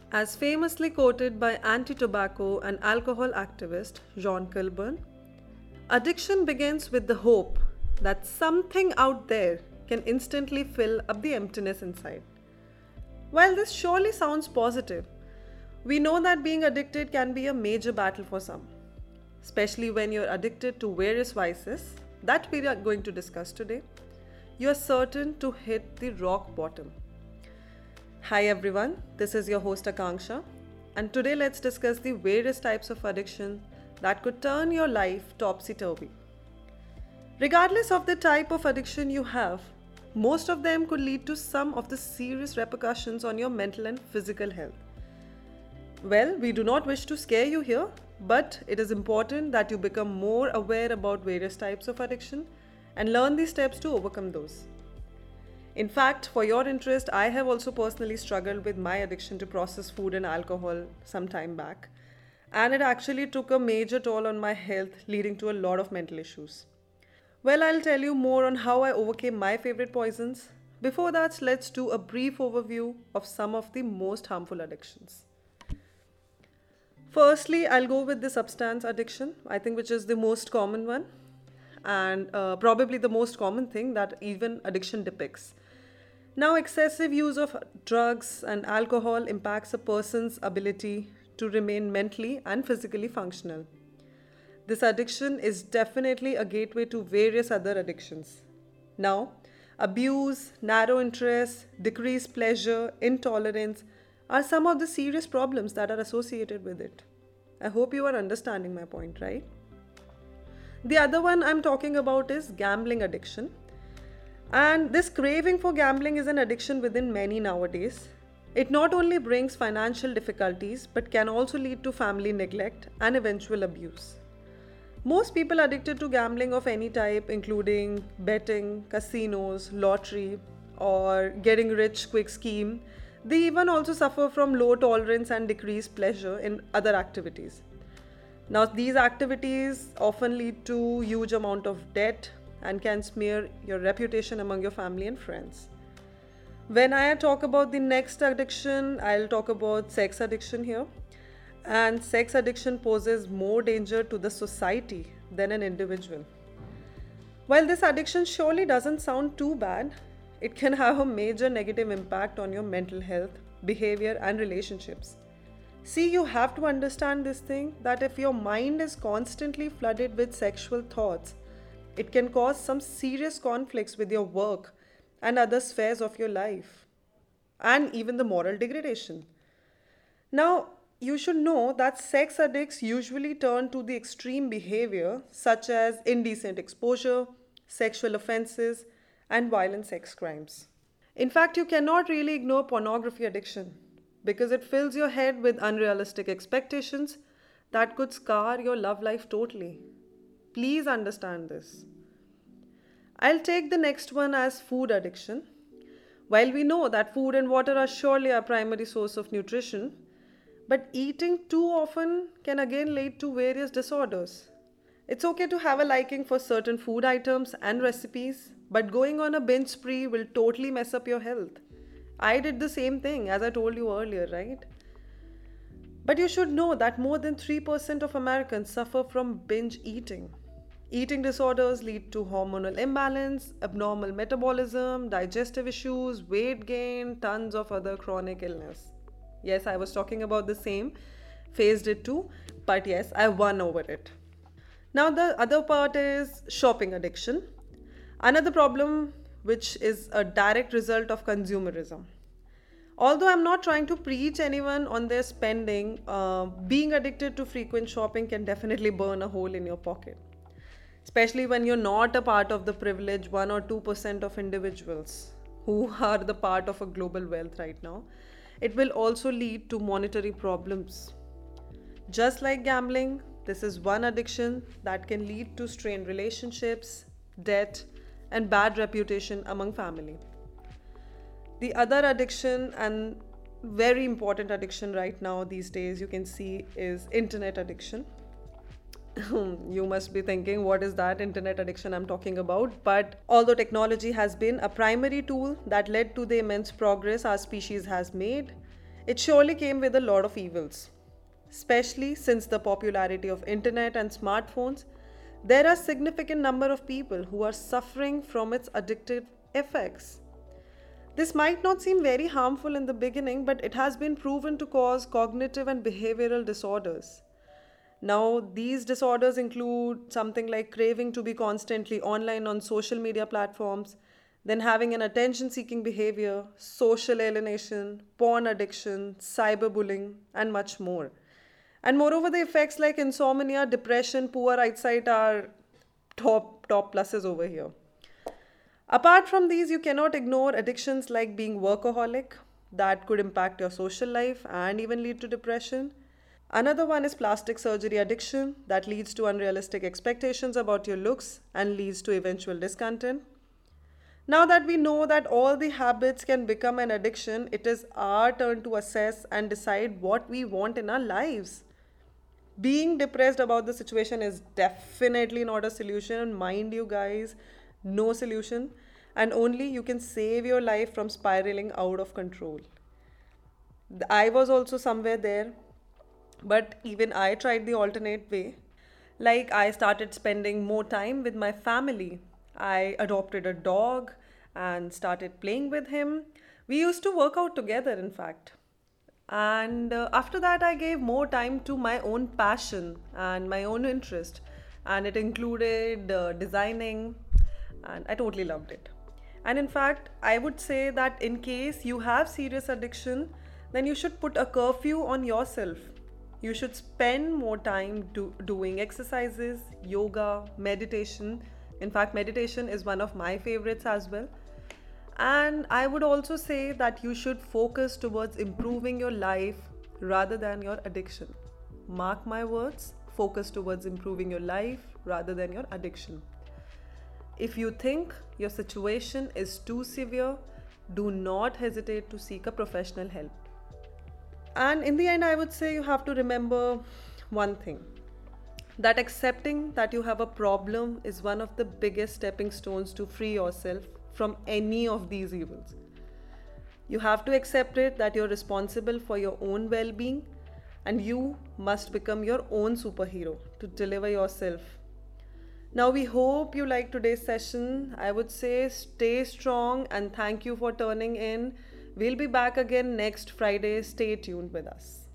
As famously quoted by anti-tobacco and alcohol activist John Kilburn, addiction begins with the hope that something out there can instantly fill up the emptiness inside. While this surely sounds positive, we know that being addicted can be a major battle for some, especially when you're addicted to various vices that we are going to discuss today. You are certain to hit the rock bottom. Hi everyone, this is your host Akanksha, and today let's discuss the various types of addiction that could turn your life topsy-turvy. Regardless of the type of addiction you have, most of them could lead to some of the serious repercussions on your mental and physical health. Well, we do not wish to scare you here, but it is important that you become more aware about various types of addiction and learn the steps to overcome those. In fact, for your interest, I have also personally struggled with my addiction to processed food and alcohol some time back, and it actually took a major toll on my health, leading to a lot of mental issues. Well, I'll tell you more on how I overcame my favorite poisons. Before that, let's do a brief overview of some of the most harmful addictions. Firstly, I'll go with the substance addiction, I think, which is the most common one, and probably the most common thing that even addiction depicts. Now, excessive use of drugs and alcohol impacts a person's ability to remain mentally and physically functional. This addiction is definitely a gateway to various other addictions. Now, abuse, narrow interest, decreased pleasure, intolerance are some of the serious problems that are associated with it. I hope you are understanding my point, right? The other one I'm talking about is gambling addiction. And this craving for gambling is an addiction within many nowadays. It not only brings financial difficulties but can also lead to family neglect and eventual abuse. Most people addicted to gambling of any type, including betting, casinos, lottery, or getting rich quick scheme, they even also suffer from low tolerance and decreased pleasure in other activities. Now, these activities often lead to huge amount of debt and can smear your reputation among your family and friends. When I talk about the next addiction, I'll talk about sex addiction here. And sex addiction poses more danger to the society than an individual. While this addiction surely doesn't sound too bad, it can have a major negative impact on your mental health, behavior, and relationships. See, you have to understand this thing that if your mind is constantly flooded with sexual thoughts, it can cause some serious conflicts with your work and other spheres of your life, and even the moral degradation. Now, you should know that sex addicts usually turn to the extreme behavior such as indecent exposure, sexual offenses, and violent sex crimes. In fact, you cannot really ignore pornography addiction because it fills your head with unrealistic expectations that could scar your love life totally. Please understand this. I'll take the next one as food addiction. While we know that food and water are surely our primary source of nutrition, but eating too often can again lead to various disorders. It's okay to have a liking for certain food items and recipes, but going on a binge spree will totally mess up your health. I did the same thing as I told you earlier, right? But you should know that more than 3% of Americans suffer from binge eating. Eating disorders lead to hormonal imbalance, abnormal metabolism, digestive issues, weight gain, tons of other chronic illness. Yes, I was talking about the same, faced it too, but yes, I won over it. Now, the other part is shopping addiction. Another problem which is a direct result of consumerism. Although I'm not trying to preach anyone on their spending, being addicted to frequent shopping can definitely burn a hole in your pocket. Especially when you're not a part of the privileged 1 or 2% of individuals who are the part of a global wealth right now. It will also lead to monetary problems. Just like gambling, this is one addiction that can lead to strained relationships, debt, and bad reputation among family. The other addiction, and very important addiction right now these days, you can see, is internet addiction. You must be thinking, what is that internet addiction I'm talking about? But although technology has been a primary tool that led to the immense progress our species has made, It surely came with a lot of evils. Especially since the popularity of internet and smartphones, there are significant number of people who are suffering from its addictive effects. This might not seem very harmful in the beginning, but it has been proven to cause cognitive and behavioral disorders. Now, these disorders include something like craving to be constantly online on social media platforms, then having an attention seeking behavior, social alienation, porn addiction, cyberbullying, and much more. And moreover, the effects like insomnia, depression, poor eyesight are top pluses over here. Apart from these, you cannot ignore addictions like being workaholic, that could impact your social life and even lead to depression. Another one is plastic surgery addiction, that leads to unrealistic expectations about your looks and leads to eventual discontent. Now that we know that all the habits can become an addiction, it is our turn to assess and decide what we want in our lives. Being depressed about the situation is definitely not a solution. Mind you, guys, no solution. And only you can save your life from spiraling out of control. I was also somewhere there, but even I tried the alternate way. Like, I started spending more time with my family. I adopted a dog and started playing with him. We used to work out together, in fact. And after that, I gave more time to my own passion and my own interest. And it included designing, and I totally loved it. And in fact, I would say that in case you have serious addiction, then you should put a curfew on yourself. You should spend more time doing exercises, yoga, meditation. In fact, meditation is one of my favorites as well. And I would also say that you should focus towards improving your life rather than your addiction. Mark my words, focus towards improving your life rather than your addiction. If you think your situation is too severe, do not hesitate to seek a professional help. And in the end, I would say you have to remember one thing, that accepting that you have a problem is one of the biggest stepping stones to free yourself from any of these evils. You have to accept it that you're responsible for your own well being and you must become your own superhero to deliver yourself. Now, we hope you liked today's session. I would say stay strong and thank you for turning in. We'll be back again next Friday. Stay tuned with us.